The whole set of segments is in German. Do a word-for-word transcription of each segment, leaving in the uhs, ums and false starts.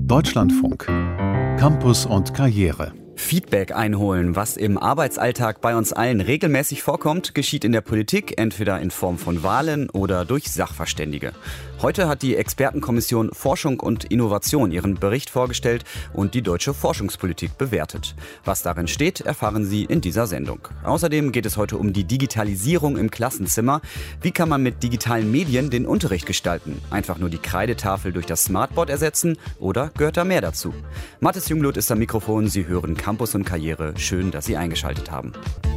Deutschlandfunk. Campus und Karriere. Feedback einholen, was im Arbeitsalltag bei uns allen regelmäßig vorkommt, geschieht in der Politik entweder in Form von Wahlen oder durch Sachverständige. Heute hat die Expertenkommission Forschung und Innovation ihren Bericht vorgestellt und die deutsche Forschungspolitik bewertet. Was darin steht, erfahren Sie in dieser Sendung. Außerdem geht es heute um die Digitalisierung im Klassenzimmer. Wie kann man mit digitalen Medien den Unterricht gestalten? Einfach nur die Kreidetafel durch das Smartboard ersetzen oder gehört da mehr dazu? Mathis Jungblut ist am Mikrofon, Sie hören Campus und Karriere. Schön, dass Sie eingeschaltet haben.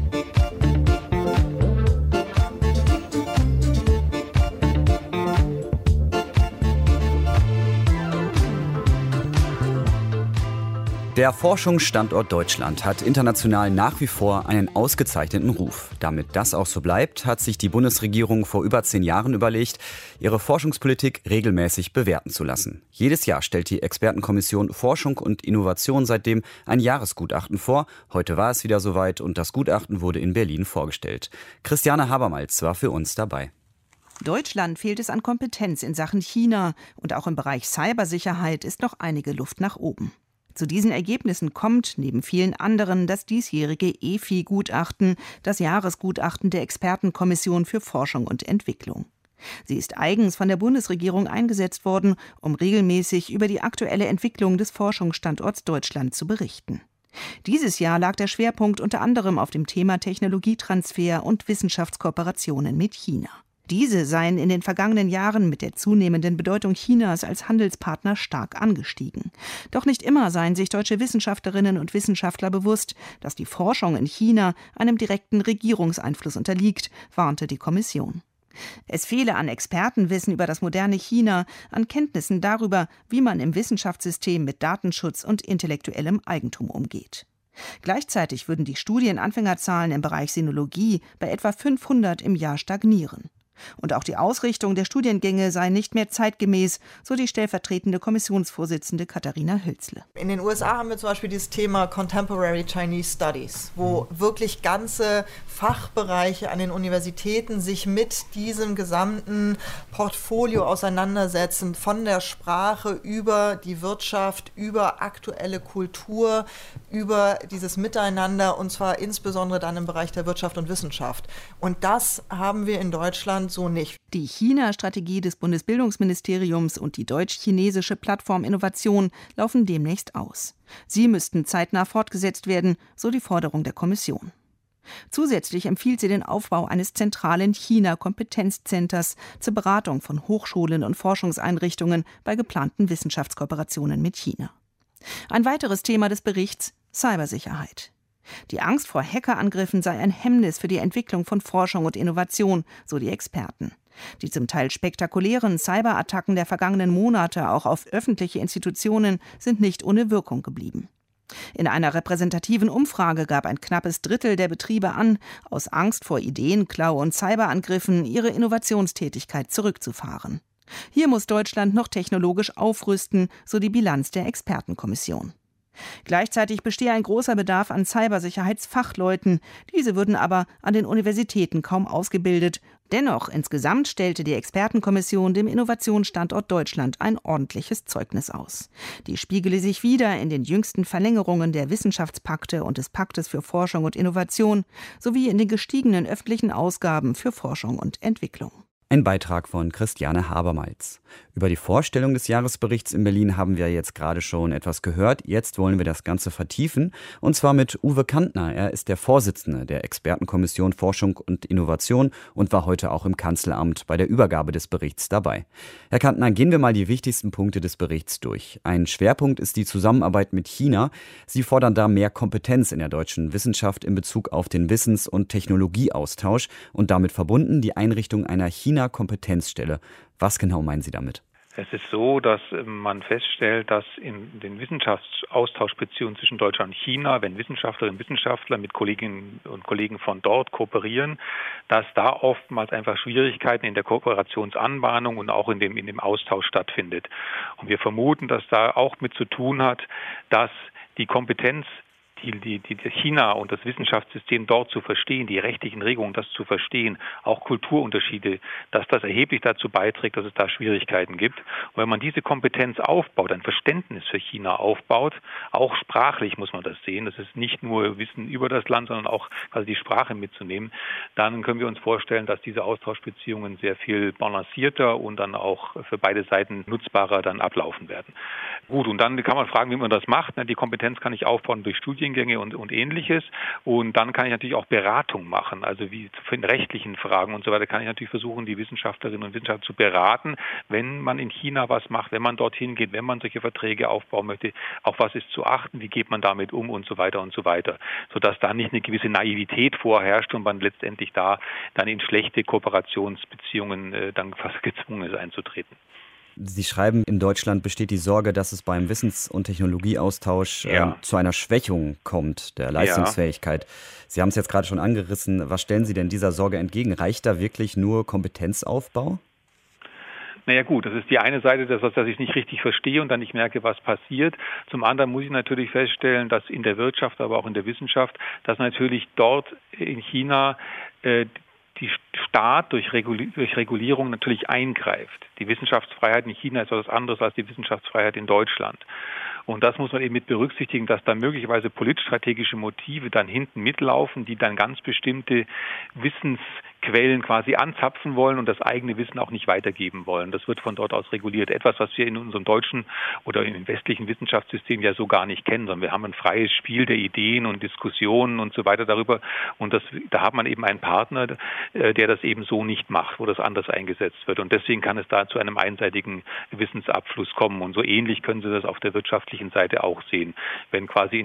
Der Forschungsstandort Deutschland hat international nach wie vor einen ausgezeichneten Ruf. Damit das auch so bleibt, hat sich die Bundesregierung vor über zehn Jahren überlegt, ihre Forschungspolitik regelmäßig bewerten zu lassen. Jedes Jahr stellt die Expertenkommission Forschung und Innovation seitdem ein Jahresgutachten vor. Heute war es wieder soweit und das Gutachten wurde in Berlin vorgestellt. Christiane Habermalz war für uns dabei. Deutschland fehlt es an Kompetenz in Sachen China und auch im Bereich Cybersicherheit ist noch einige Luft nach oben. Zu diesen Ergebnissen kommt neben vielen anderen das diesjährige E F I-Gutachten, das Jahresgutachten der Expertenkommission für Forschung und Entwicklung. Sie ist eigens von der Bundesregierung eingesetzt worden, um regelmäßig über die aktuelle Entwicklung des Forschungsstandorts Deutschland zu berichten. Dieses Jahr lag der Schwerpunkt unter anderem auf dem Thema Technologietransfer und Wissenschaftskooperationen mit China. Diese seien in den vergangenen Jahren mit der zunehmenden Bedeutung Chinas als Handelspartner stark angestiegen. Doch nicht immer seien sich deutsche Wissenschaftlerinnen und Wissenschaftler bewusst, dass die Forschung in China einem direkten Regierungseinfluss unterliegt, warnte die Kommission. Es fehle an Expertenwissen über das moderne China, an Kenntnissen darüber, wie man im Wissenschaftssystem mit Datenschutz und intellektuellem Eigentum umgeht. Gleichzeitig würden die Studienanfängerzahlen im Bereich Sinologie bei etwa fünfhundert im Jahr stagnieren. Und auch die Ausrichtung der Studiengänge sei nicht mehr zeitgemäß, so die stellvertretende Kommissionsvorsitzende Katharina Hölzle. In den U S A haben wir zum Beispiel dieses Thema Contemporary Chinese Studies, wo wirklich ganze Fachbereiche an den Universitäten sich mit diesem gesamten Portfolio auseinandersetzen, von der Sprache über die Wirtschaft, über aktuelle Kultur, über dieses Miteinander, und zwar insbesondere dann im Bereich der Wirtschaft und Wissenschaft. Und das haben wir in Deutschland so nicht. Die China-Strategie des Bundesbildungsministeriums und die deutsch-chinesische Plattform Innovation laufen demnächst aus. Sie müssten zeitnah fortgesetzt werden, so die Forderung der Kommission. Zusätzlich empfiehlt sie den Aufbau eines zentralen China-Kompetenzzenters zur Beratung von Hochschulen und Forschungseinrichtungen bei geplanten Wissenschaftskooperationen mit China. Ein weiteres Thema des Berichts: Cybersicherheit. Die Angst vor Hackerangriffen sei ein Hemmnis für die Entwicklung von Forschung und Innovation, so die Experten. Die zum Teil spektakulären Cyberattacken der vergangenen Monate auch auf öffentliche Institutionen sind nicht ohne Wirkung geblieben. In einer repräsentativen Umfrage gab ein knappes Drittel der Betriebe an, aus Angst vor Ideenklau und Cyberangriffen ihre Innovationstätigkeit zurückzufahren. Hier muss Deutschland noch technologisch aufrüsten, so die Bilanz der Expertenkommission. Gleichzeitig bestehe ein großer Bedarf an Cybersicherheitsfachleuten. Diese würden aber an den Universitäten kaum ausgebildet. Dennoch, insgesamt stellte die Expertenkommission dem Innovationsstandort Deutschland ein ordentliches Zeugnis aus. Die spiegele sich wieder in den jüngsten Verlängerungen der Wissenschaftspakte und des Paktes für Forschung und Innovation sowie in den gestiegenen öffentlichen Ausgaben für Forschung und Entwicklung. Ein Beitrag von Christiane Habermalz. Über die Vorstellung des Jahresberichts in Berlin haben wir jetzt gerade schon etwas gehört. Jetzt wollen wir das Ganze vertiefen, und zwar mit Uwe Kantner. Er ist der Vorsitzende der Expertenkommission Forschung und Innovation und war heute auch im Kanzleramt bei der Übergabe des Berichts dabei. Herr Kantner, gehen wir mal die wichtigsten Punkte des Berichts durch. Ein Schwerpunkt ist die Zusammenarbeit mit China. Sie fordern da mehr Kompetenz in der deutschen Wissenschaft in Bezug auf den Wissens- und Technologieaustausch und damit verbunden die Einrichtung einer China-Kompetenzstelle. Was genau meinen Sie damit? Es ist so, dass man feststellt, dass in den Wissenschaftsaustauschbeziehungen zwischen Deutschland und China, wenn Wissenschaftlerinnen und Wissenschaftler mit Kolleginnen und Kollegen von dort kooperieren, dass da oftmals einfach Schwierigkeiten in der Kooperationsanbahnung und auch in dem, in dem Austausch stattfindet. Und wir vermuten, dass da auch mit zu tun hat, dass die Kompetenz die, die, die China und das Wissenschaftssystem dort zu verstehen, die rechtlichen Regelungen, das zu verstehen, auch Kulturunterschiede, dass das erheblich dazu beiträgt, dass es da Schwierigkeiten gibt. Und wenn man diese Kompetenz aufbaut, ein Verständnis für China aufbaut, auch sprachlich muss man das sehen, das ist nicht nur Wissen über das Land, sondern auch quasi die Sprache mitzunehmen, dann können wir uns vorstellen, dass diese Austauschbeziehungen sehr viel balancierter und dann auch für beide Seiten nutzbarer dann ablaufen werden. Gut, und dann kann man fragen, wie man das macht. Die Kompetenz kann ich aufbauen durch Studiengänge und, und Ähnliches. Und dann kann ich natürlich auch Beratung machen, also wie in rechtlichen Fragen und so weiter kann ich natürlich versuchen, die Wissenschaftlerinnen und Wissenschaftler zu beraten, wenn man in China was macht, wenn man dorthin geht, wenn man solche Verträge aufbauen möchte, auf was ist zu achten, wie geht man damit um und so weiter und so weiter, sodass da nicht eine gewisse Naivität vorherrscht und man letztendlich da dann in schlechte Kooperationsbeziehungen äh, dann fast gezwungen ist einzutreten. Sie schreiben, in Deutschland besteht die Sorge, dass es beim Wissens- und Technologieaustausch ja. äh, zu einer Schwächung kommt, der Leistungsfähigkeit. Ja. Sie haben es jetzt gerade schon angerissen. Was stellen Sie denn dieser Sorge entgegen? Reicht da wirklich nur Kompetenzaufbau? Naja gut, das ist die eine Seite, dass, dass ich es nicht richtig verstehe und dann nicht merke, was passiert. Zum anderen muss ich natürlich feststellen, dass in der Wirtschaft, aber auch in der Wissenschaft, dass natürlich dort in China äh, die Staat durch Regulierung natürlich eingreift. Die Wissenschaftsfreiheit in China ist etwas anderes als die Wissenschaftsfreiheit in Deutschland. Und das muss man eben mit berücksichtigen, dass da möglicherweise politstrategische Motive dann hinten mitlaufen, die dann ganz bestimmte Wissensquellen quasi anzapfen wollen und das eigene Wissen auch nicht weitergeben wollen. Das wird von dort aus reguliert. Etwas, was wir in unserem deutschen oder in den westlichen Wissenschaftssystem ja so gar nicht kennen, sondern wir haben ein freies Spiel der Ideen und Diskussionen und so weiter darüber. Und das, da hat man eben einen Partner, der das eben so nicht macht, wo das anders eingesetzt wird. Und deswegen kann es da zu einem einseitigen Wissensabfluss kommen. Und so ähnlich können Sie das auf der wirtschaftlichen Seite auch sehen. Wenn quasi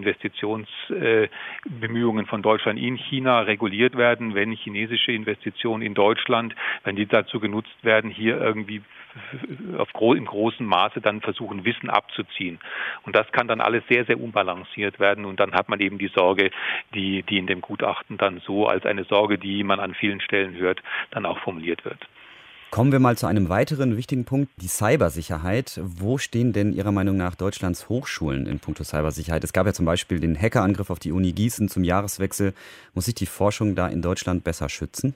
Investitionsbemühungen von Deutschland in China reguliert werden, wenn chinesische Investitionen in Deutschland, wenn die dazu genutzt werden, hier irgendwie auf gro- im großen Maße dann versuchen, Wissen abzuziehen. Und das kann dann alles sehr, sehr unbalanciert werden. Und dann hat man eben die Sorge, die, die in dem Gutachten dann so als eine Sorge, die man an vielen Stellen hört, dann auch formuliert wird. Kommen wir mal zu einem weiteren wichtigen Punkt, die Cybersicherheit. Wo stehen denn Ihrer Meinung nach Deutschlands Hochschulen in puncto Cybersicherheit? Es gab ja zum Beispiel den Hackerangriff auf die Uni Gießen zum Jahreswechsel. Muss sich die Forschung da in Deutschland besser schützen?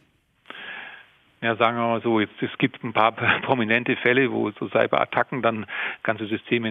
Ja, sagen wir mal so, jetzt, es gibt ein paar prominente Fälle, wo so Cyberattacken dann ganze Systeme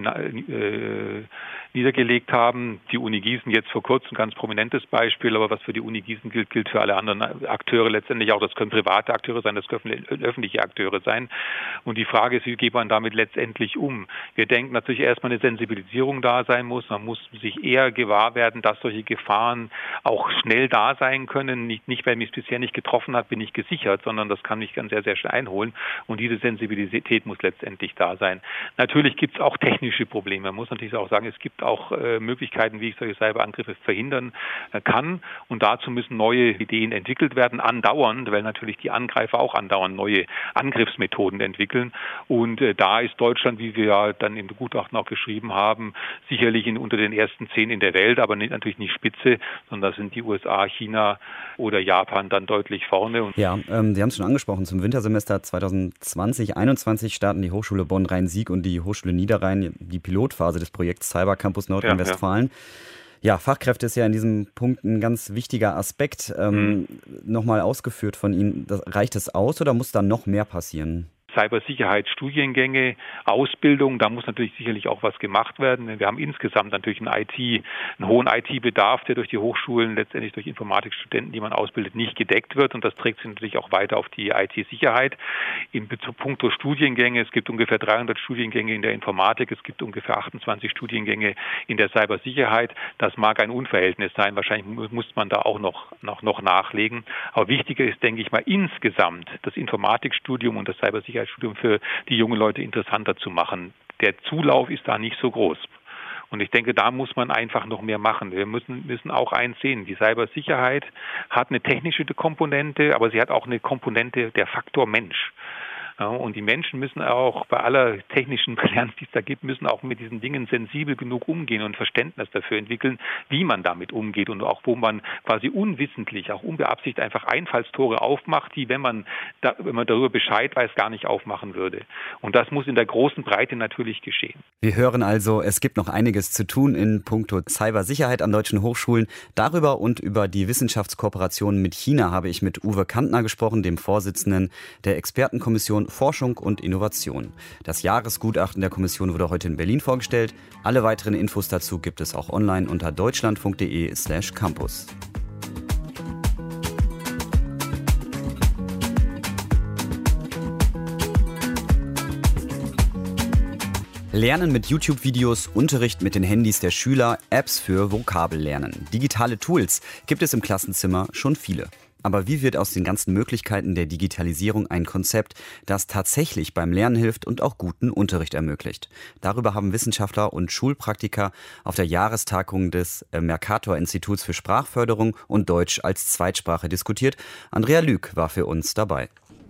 äh, niedergelegt haben. Die Uni Gießen jetzt vor kurzem ein ganz prominentes Beispiel, aber was für die Uni Gießen gilt, gilt für alle anderen Akteure letztendlich auch. Das können private Akteure sein, das können öffentliche Akteure sein. Und die Frage ist, wie geht man damit letztendlich um? Wir denken natürlich erstmal eine Sensibilisierung da sein muss. Man muss sich eher gewahr werden, dass solche Gefahren auch schnell da sein können. Nicht, nicht weil mich es bisher nicht getroffen hat, bin ich gesichert, sondern das kann mich ganz sehr, sehr schnell einholen. Und diese Sensibilität muss letztendlich da sein. Natürlich gibt es auch technische Probleme. Man muss natürlich auch sagen, es gibt auch äh, Möglichkeiten, wie ich solche Cyberangriffe verhindern äh, kann. Und dazu müssen neue Ideen entwickelt werden, andauernd, weil natürlich die Angreifer auch andauernd neue Angriffsmethoden entwickeln. Und äh, da ist Deutschland, wie wir ja dann im Gutachten auch geschrieben haben, sicherlich in, unter den ersten zehn in der Welt, aber nicht, natürlich nicht Spitze, sondern da sind die U S A, China oder Japan dann deutlich vorne. Und ja, ähm, Sie haben es schon angesprochen. Zum Wintersemester zwanzig zwanzig einundzwanzig starten die Hochschule Bonn-Rhein-Sieg und die Hochschule Niederrhein die Pilotphase des Projekts Cybercampus Nordrhein-Westfalen. Ja, ja. ja, Fachkräfte ist ja in diesem Punkt ein ganz wichtiger Aspekt. Ähm, mhm. Nochmal ausgeführt von Ihnen, das, reicht es aus oder muss da noch mehr passieren? Cybersicherheitsstudiengänge, Ausbildung, da muss natürlich sicherlich auch was gemacht werden. Wir haben insgesamt natürlich einen I T, einen hohen I T-Bedarf, der durch die Hochschulen, letztendlich durch Informatikstudenten, die man ausbildet, nicht gedeckt wird. Und das trägt sich natürlich auch weiter auf die I T-Sicherheit. In puncto Studiengänge, es gibt ungefähr dreihundert Studiengänge in der Informatik, es gibt ungefähr achtundzwanzig Studiengänge in der Cybersicherheit. Das mag ein Unverhältnis sein. Wahrscheinlich muss man da auch noch, noch, noch nachlegen. Aber wichtiger ist, denke ich mal, insgesamt das Informatikstudium und das Cybersicherheitsstudium für die jungen Leute interessanter zu machen. Der Zulauf ist da nicht so groß. Und ich denke, da muss man einfach noch mehr machen. Wir müssen, müssen auch eins sehen. Die Cybersicherheit hat eine technische Komponente, aber sie hat auch eine Komponente der Faktor Mensch. Und die Menschen müssen auch bei aller technischen Brillanz, die es da gibt, müssen auch mit diesen Dingen sensibel genug umgehen und Verständnis dafür entwickeln, wie man damit umgeht und auch wo man quasi unwissentlich, auch unbeabsichtigt einfach Einfallstore aufmacht, die, wenn man, da, wenn man darüber Bescheid weiß, gar nicht aufmachen würde. Und das muss in der großen Breite natürlich geschehen. Wir hören also, es gibt noch einiges zu tun in puncto Cybersicherheit an deutschen Hochschulen. Darüber und über die Wissenschaftskooperation mit China habe ich mit Uwe Kantner gesprochen, dem Vorsitzenden der Expertenkommission Forschung und Innovation. Das Jahresgutachten der Kommission wurde heute in Berlin vorgestellt. Alle weiteren Infos dazu gibt es auch online unter deutschlandfunk.de slash campus. Lernen mit YouTube-Videos, Unterricht mit den Handys der Schüler, Apps für Vokabellernen. Digitale Tools gibt es im Klassenzimmer schon viele. Aber wie wird aus den ganzen Möglichkeiten der Digitalisierung ein Konzept, das tatsächlich beim Lernen hilft und auch guten Unterricht ermöglicht? Darüber haben Wissenschaftler und Schulpraktiker auf der Jahrestagung des Mercator-Instituts für Sprachförderung und Deutsch als Zweitsprache diskutiert. Andrea Lüg war für uns dabei.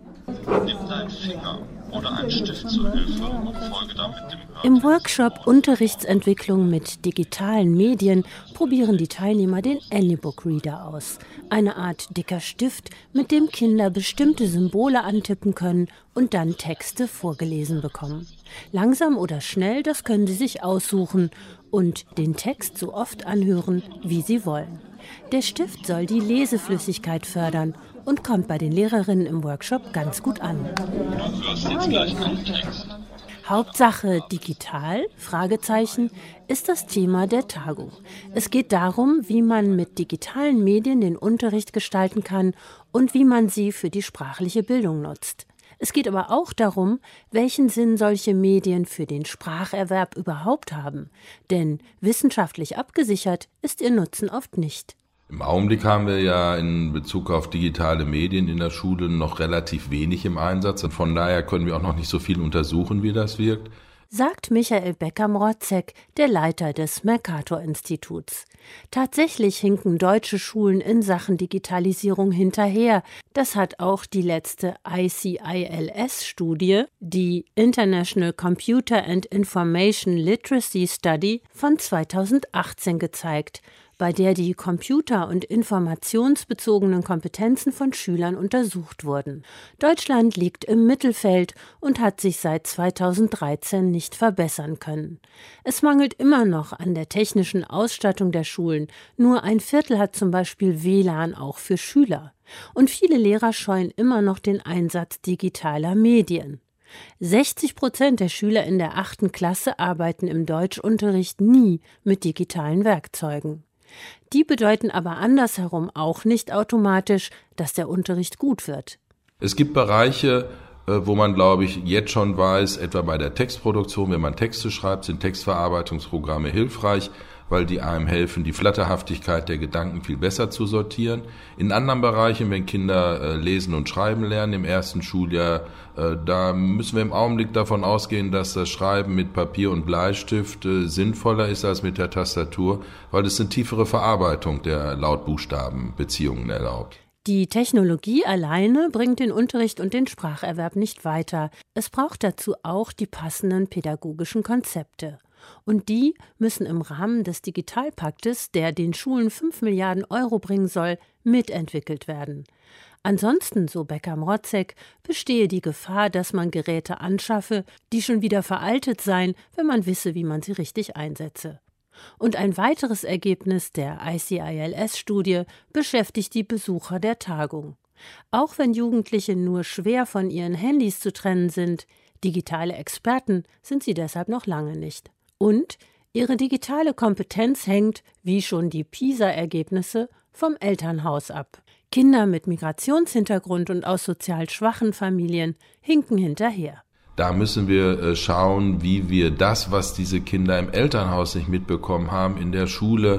Nimm deinen Finger oder einen Stift zur Hilfe und folge damit dem Hörbuch. Im Workshop Unterrichtsentwicklung mit digitalen Medien probieren die Teilnehmer den Anybook Reader aus. Eine Art dicker Stift, mit dem Kinder bestimmte Symbole antippen können und dann Texte vorgelesen bekommen. Langsam oder schnell, das können sie sich aussuchen und den Text so oft anhören, wie sie wollen. Der Stift soll die Leseflüssigkeit fördern und kommt bei den Lehrerinnen im Workshop ganz gut an. Du hörst jetzt gleich einen Text. Hauptsache digital? Fragezeichen, ist das Thema der Tagung. Es geht darum, wie man mit digitalen Medien den Unterricht gestalten kann und wie man sie für die sprachliche Bildung nutzt. Es geht aber auch darum, welchen Sinn solche Medien für den Spracherwerb überhaupt haben. Denn wissenschaftlich abgesichert ist ihr Nutzen oft nicht. Im Augenblick haben wir ja in Bezug auf digitale Medien in der Schule noch relativ wenig im Einsatz. Und von daher können wir auch noch nicht so viel untersuchen, wie das wirkt. Sagt Michael Becker-Mrotzek, der Leiter des Mercator-Instituts. Tatsächlich hinken deutsche Schulen in Sachen Digitalisierung hinterher. Das hat auch die letzte I C I L S-Studie, die International Computer and Information Literacy Study von zweitausendachtzehn gezeigt, bei der die computer- und informationsbezogenen Kompetenzen von Schülern untersucht wurden. Deutschland liegt im Mittelfeld und hat sich seit zweitausenddreizehn nicht verbessern können. Es mangelt immer noch an der technischen Ausstattung der Schulen. Nur ein Viertel hat zum Beispiel W L A N auch für Schüler. Und viele Lehrer scheuen immer noch den Einsatz digitaler Medien. sechzig Prozent der Schüler in der achten Klasse arbeiten im Deutschunterricht nie mit digitalen Werkzeugen. Die bedeuten aber andersherum auch nicht automatisch, dass der Unterricht gut wird. Es gibt Bereiche, wo man, glaube ich, jetzt schon weiß, etwa bei der Textproduktion, wenn man Texte schreibt, sind Textverarbeitungsprogramme hilfreich, weil die einem helfen, die Flatterhaftigkeit der Gedanken viel besser zu sortieren. In anderen Bereichen, wenn Kinder äh, lesen und schreiben lernen im ersten Schuljahr, äh, da müssen wir im Augenblick davon ausgehen, dass das Schreiben mit Papier und Bleistift äh, sinnvoller ist als mit der Tastatur, weil es eine tiefere Verarbeitung der Lautbuchstabenbeziehungen erlaubt. Die Technologie alleine bringt den Unterricht und den Spracherwerb nicht weiter. Es braucht dazu auch die passenden pädagogischen Konzepte. Und die müssen im Rahmen des Digitalpaktes, der den Schulen fünf Milliarden Euro bringen soll, mitentwickelt werden. Ansonsten, so Becker-Mrotzek, bestehe die Gefahr, dass man Geräte anschaffe, die schon wieder veraltet seien, wenn man wisse, wie man sie richtig einsetze. Und ein weiteres Ergebnis der I C I L S-Studie beschäftigt die Besucher der Tagung. Auch wenn Jugendliche nur schwer von ihren Handys zu trennen sind, digitale Experten sind sie deshalb noch lange nicht. Und ihre digitale Kompetenz hängt, wie schon die PISA-Ergebnisse, vom Elternhaus ab. Kinder mit Migrationshintergrund und aus sozial schwachen Familien hinken hinterher. Da müssen wir schauen, wie wir das, was diese Kinder im Elternhaus nicht mitbekommen haben, in der Schule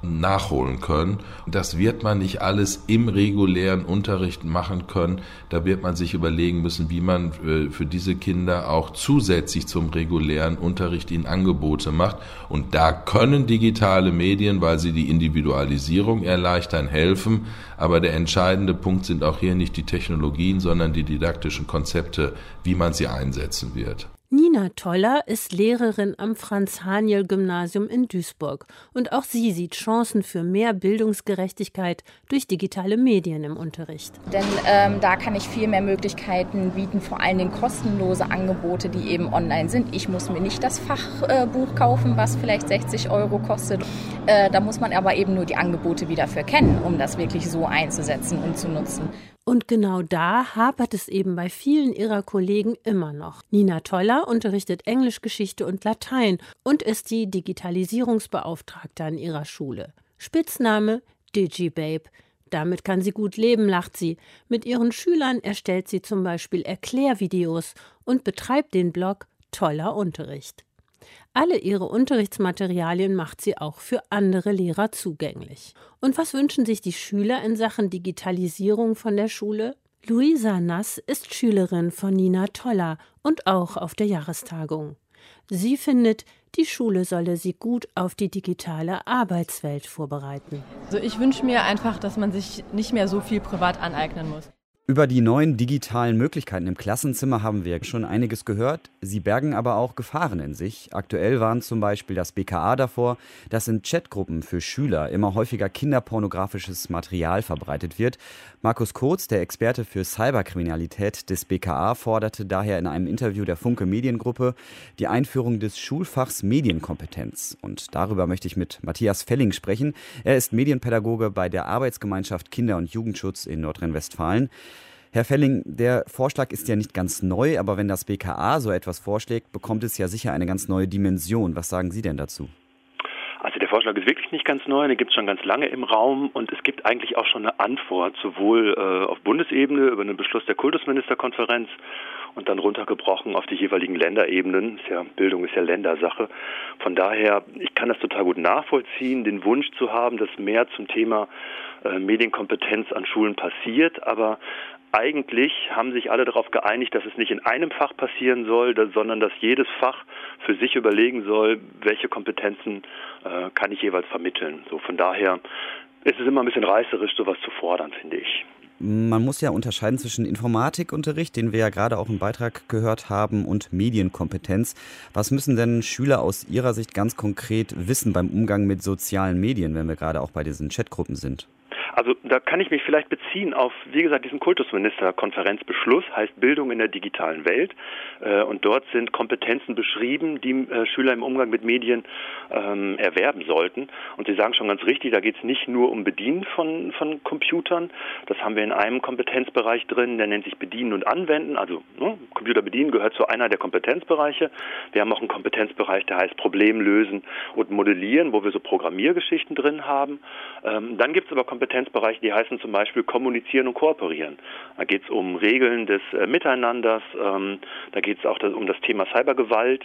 nachholen können. Das wird man nicht alles im regulären Unterricht machen können. Da wird man sich überlegen müssen, wie man für diese Kinder auch zusätzlich zum regulären Unterricht ihnen Angebote macht. Und da können digitale Medien, weil sie die Individualisierung erleichtern, helfen. Aber der entscheidende Punkt sind auch hier nicht die Technologien, sondern die didaktischen Konzepte, wie man sie einsetzen wird. Nina Toller ist Lehrerin am Franz-Haniel-Gymnasium in Duisburg. Und auch sie sieht Chancen für mehr Bildungsgerechtigkeit durch digitale Medien im Unterricht. Denn ähm, da kann ich viel mehr Möglichkeiten bieten, vor allen Dingen kostenlose Angebote, die eben online sind. Ich muss mir nicht das Fachbuch äh, kaufen, was vielleicht sechzig Euro kostet. Äh, da muss man aber eben nur die Angebote wieder für kennen, um das wirklich so einzusetzen und zu nutzen. Und genau da hapert es eben bei vielen ihrer Kollegen immer noch. Nina Toller unterrichtet Englisch, Geschichte und Latein und ist die Digitalisierungsbeauftragte an ihrer Schule. Spitzname DigiBabe. Damit kann sie gut leben, lacht sie. Mit ihren Schülern erstellt sie zum Beispiel Erklärvideos und betreibt den Blog Toller Unterricht. Alle ihre Unterrichtsmaterialien macht sie auch für andere Lehrer zugänglich. Und was wünschen sich die Schüler in Sachen Digitalisierung von der Schule? Luisa Nass ist Schülerin von Nina Toller und auch auf der Jahrestagung. Sie findet, die Schule solle sie gut auf die digitale Arbeitswelt vorbereiten. Also ich wünsche mir einfach, dass man sich nicht mehr so viel privat aneignen muss. Über die neuen digitalen Möglichkeiten im Klassenzimmer haben wir schon einiges gehört. Sie bergen aber auch Gefahren in sich. Aktuell warnt zum Beispiel das B K A davor, dass in Chatgruppen für Schüler immer häufiger kinderpornografisches Material verbreitet wird. Markus Kurz, der Experte für Cyberkriminalität des B K A, forderte daher in einem Interview der Funke Mediengruppe die Einführung des Schulfachs Medienkompetenz. Und darüber möchte ich mit Matthias Felling sprechen. Er ist Medienpädagoge bei der Arbeitsgemeinschaft Kinder- und Jugendschutz in Nordrhein-Westfalen. Herr Felling, der Vorschlag ist ja nicht ganz neu, aber wenn das B K A so etwas vorschlägt, bekommt es ja sicher eine ganz neue Dimension. Was sagen Sie denn dazu? Also der Vorschlag ist wirklich nicht ganz neu, den gibt es schon ganz lange im Raum und es gibt eigentlich auch schon eine Antwort, sowohl äh, auf Bundesebene über einen Beschluss der Kultusministerkonferenz und dann runtergebrochen auf die jeweiligen Länderebenen. Ist ja, Bildung ist ja Ländersache. Von daher, ich kann das total gut nachvollziehen, den Wunsch zu haben, dass mehr zum Thema äh, Medienkompetenz an Schulen passiert, aber eigentlich haben sich alle darauf geeinigt, dass es nicht in einem Fach passieren soll, sondern dass jedes Fach für sich überlegen soll, welche Kompetenzen äh, kann ich jeweils vermitteln. So, von daher ist es immer ein bisschen reißerisch, sowas zu fordern, finde ich. Man muss ja unterscheiden zwischen Informatikunterricht, den wir ja gerade auch im Beitrag gehört haben, und Medienkompetenz. Was müssen denn Schüler aus Ihrer Sicht ganz konkret wissen beim Umgang mit sozialen Medien, wenn wir gerade auch bei diesen Chatgruppen sind? Also da kann ich mich vielleicht beziehen auf, wie gesagt, diesen Kultusministerkonferenzbeschluss, heißt Bildung in der digitalen Welt. Und dort sind Kompetenzen beschrieben, die Schüler im Umgang mit Medien ähm, erwerben sollten. Und Sie sagen schon ganz richtig, da geht es nicht nur um Bedienen von, von Computern. Das haben wir in einem Kompetenzbereich drin, der nennt sich Bedienen und Anwenden. Also ne, Computer bedienen gehört zu einer der Kompetenzbereiche. Wir haben auch einen Kompetenzbereich, der heißt Problem lösen und modellieren, wo wir so Programmiergeschichten drin haben. Ähm, dann gibt es aber Kompetenzbereiche, die heißen zum Beispiel Kommunizieren und Kooperieren. Da geht es um Regeln des äh, Miteinanders, ähm, da geht es auch das, um das Thema Cybergewalt,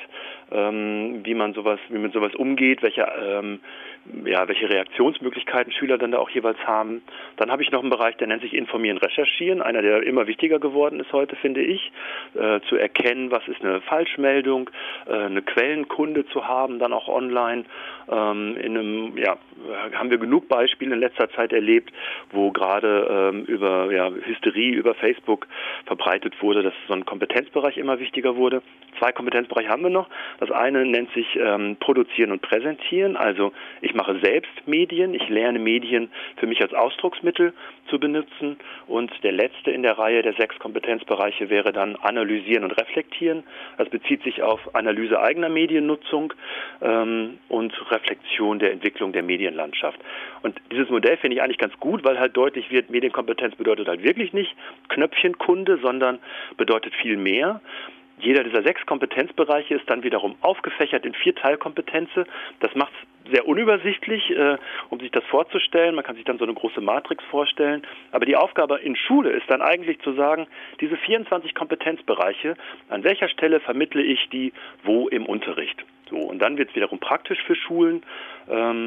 ähm, wie man sowas, wie mit sowas umgeht, welche, ähm, ja, welche Reaktionsmöglichkeiten Schüler dann da auch jeweils haben. Dann habe ich noch einen Bereich, der nennt sich Informieren, Recherchieren, einer, der immer wichtiger geworden ist heute, finde ich, äh, zu erkennen, was ist eine Falschmeldung, äh, eine Quellenkunde zu haben, dann auch online. Ähm, in einem, ja, haben wir genug Beispiele in letzter Zeit erlebt, wo gerade ähm, über ja, Hysterie über Facebook verbreitet wurde, dass so ein Kompetenzbereich immer wichtiger wurde. Zwei Kompetenzbereiche haben wir noch. Das eine nennt sich ähm, Produzieren und Präsentieren. Also ich mache selbst Medien, ich lerne Medien für mich als Ausdrucksmittel zu benutzen. Und der letzte in der Reihe der sechs Kompetenzbereiche wäre dann Analysieren und Reflektieren. Das bezieht sich auf Analyse eigener Mediennutzung ähm, und Reflexion der Entwicklung der Medienlandschaft. Und dieses Modell finde ich eigentlich ganz gut, weil halt deutlich wird, Medienkompetenz bedeutet halt wirklich nicht Knöpfchenkunde, sondern bedeutet viel mehr. Jeder dieser sechs Kompetenzbereiche ist dann wiederum aufgefächert in vier Teilkompetenzen. Das macht es sehr unübersichtlich, äh, um sich das vorzustellen. Man kann sich dann so eine große Matrix vorstellen. Aber die Aufgabe in Schule ist dann eigentlich zu sagen, diese vierundzwanzig Kompetenzbereiche, an welcher Stelle vermittle ich die wo im Unterricht? So, und dann wird es wiederum praktisch für Schulen. Ähm,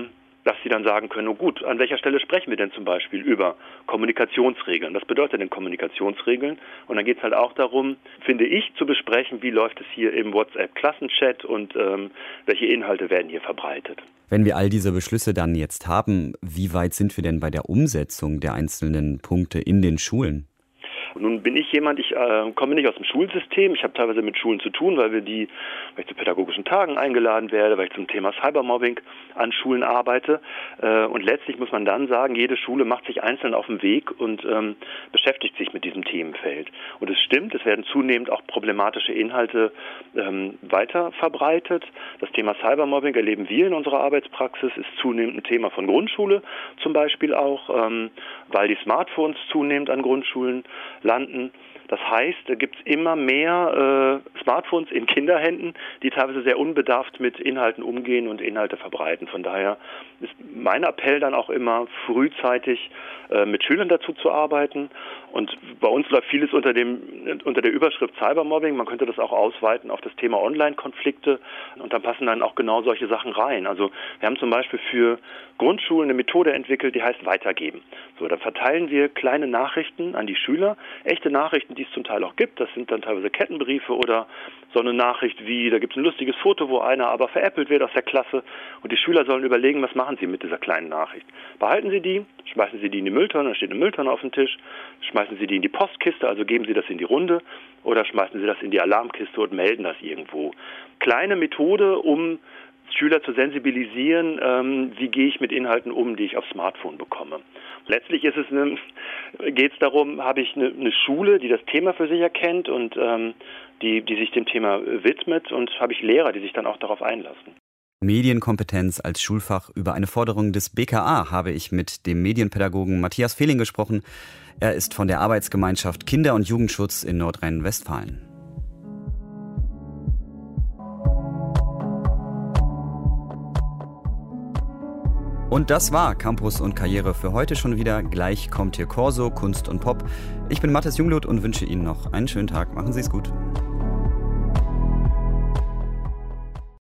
dass sie dann sagen können, oh gut, an welcher Stelle sprechen wir denn zum Beispiel über Kommunikationsregeln? Was bedeutet denn Kommunikationsregeln? Und dann geht es halt auch darum, finde ich, zu besprechen, wie läuft es hier im WhatsApp-Klassenchat und ähm, welche Inhalte werden hier verbreitet. Wenn wir all diese Beschlüsse dann jetzt haben, wie weit sind wir denn bei der Umsetzung der einzelnen Punkte in den Schulen? Nun bin ich jemand, ich äh, komme nicht aus dem Schulsystem. Ich habe teilweise mit Schulen zu tun, weil wir die, weil ich zu pädagogischen Tagen eingeladen werde, weil ich zum Thema Cybermobbing an Schulen arbeite. Äh, und letztlich muss man dann sagen, jede Schule macht sich einzeln auf den Weg und ähm, beschäftigt sich mit diesem Themenfeld. Und es stimmt, es werden zunehmend auch problematische Inhalte ähm, weiter verbreitet. Das Thema Cybermobbing erleben wir in unserer Arbeitspraxis, ist zunehmend ein Thema von Grundschule zum Beispiel auch, ähm, weil die Smartphones zunehmend an Grundschulen landen. Das heißt, da gibt es immer mehr äh, Smartphones in Kinderhänden, die teilweise sehr unbedarft mit Inhalten umgehen und Inhalte verbreiten. Von daher ist mein Appell dann auch immer, frühzeitig äh, mit Schülern dazu zu arbeiten. Und bei uns läuft vieles unter dem unter der Überschrift Cybermobbing. Man könnte das auch ausweiten auf das Thema Online-Konflikte. Und dann passen dann auch genau solche Sachen rein. Also wir haben zum Beispiel für Grundschulen eine Methode entwickelt, die heißt Weitergeben. So, da verteilen wir kleine Nachrichten an die Schüler, echte Nachrichten, die es zum Teil auch gibt. Das sind dann teilweise Kettenbriefe oder so eine Nachricht wie, da gibt es ein lustiges Foto, wo einer aber veräppelt wird aus der Klasse und die Schüler sollen überlegen, was machen sie mit dieser kleinen Nachricht. Behalten sie die, schmeißen sie die in die Mülltonne, da steht eine Mülltonne auf dem Tisch, schmeißen sie die in die Postkiste, also geben sie das in die Runde oder schmeißen sie das in die Alarmkiste und melden das irgendwo. Kleine Methode, um Schüler zu sensibilisieren, ähm, wie gehe ich mit Inhalten um, die ich aufs Smartphone bekomme. Letztlich ist es eine, geht es darum, habe ich eine, eine Schule, die das Thema für sich erkennt und ähm, die, die sich dem Thema widmet und habe ich Lehrer, die sich dann auch darauf einlassen. Medienkompetenz als Schulfach. Über eine Forderung des B K A habe ich mit dem Medienpädagogen Matthias Fehling gesprochen. Er ist von der Arbeitsgemeinschaft Kinder- und Jugendschutz in Nordrhein-Westfalen. Und das war Campus und Karriere für heute schon wieder. Gleich kommt hier Corso, Kunst und Pop. Ich bin Mathis Jungblut und wünsche Ihnen noch einen schönen Tag. Machen Sie es gut.